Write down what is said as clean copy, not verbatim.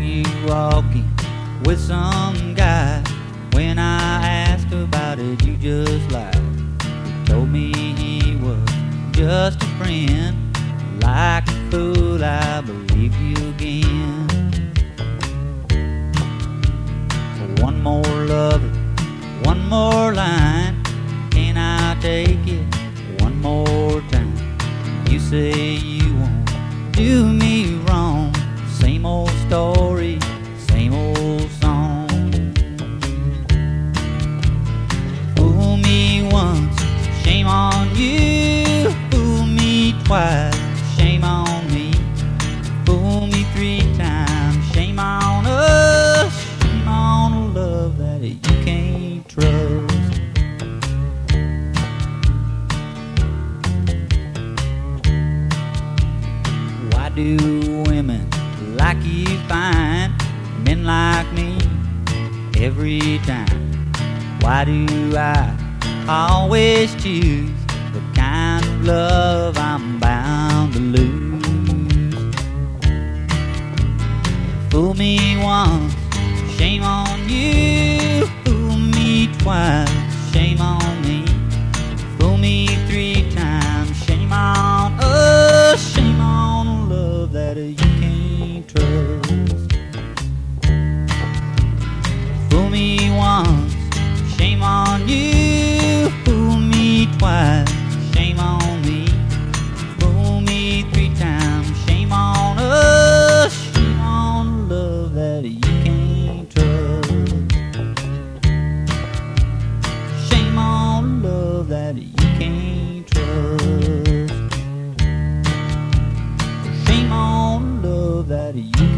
you walking with some guy. When I asked about it, you just lied. You told me he was just a friend. Like a fool, I believe you again. One more lover, one more line. Can I take it one more time? You say you won't do me wrong. Same old story, same old song. Fool me once, shame on you. Fool me twice, shame on me. Fool me 3 times, shame on us. Shame on a love that you can't trust. Why do women like you find men like me every time? Why do I always choose the kind of love I'm bound to lose? Fool me once, shame on you. Fool me twice, shame on me. Fool me 3 times, shame on us. Shame on a love that you can't trust. Fool me once, shame on you. Fool me twice, shame on me. Fool me 3 times, shame on us. Shame on a love that you can't trust. Shame on a love that you can't trust. Shame on a love that you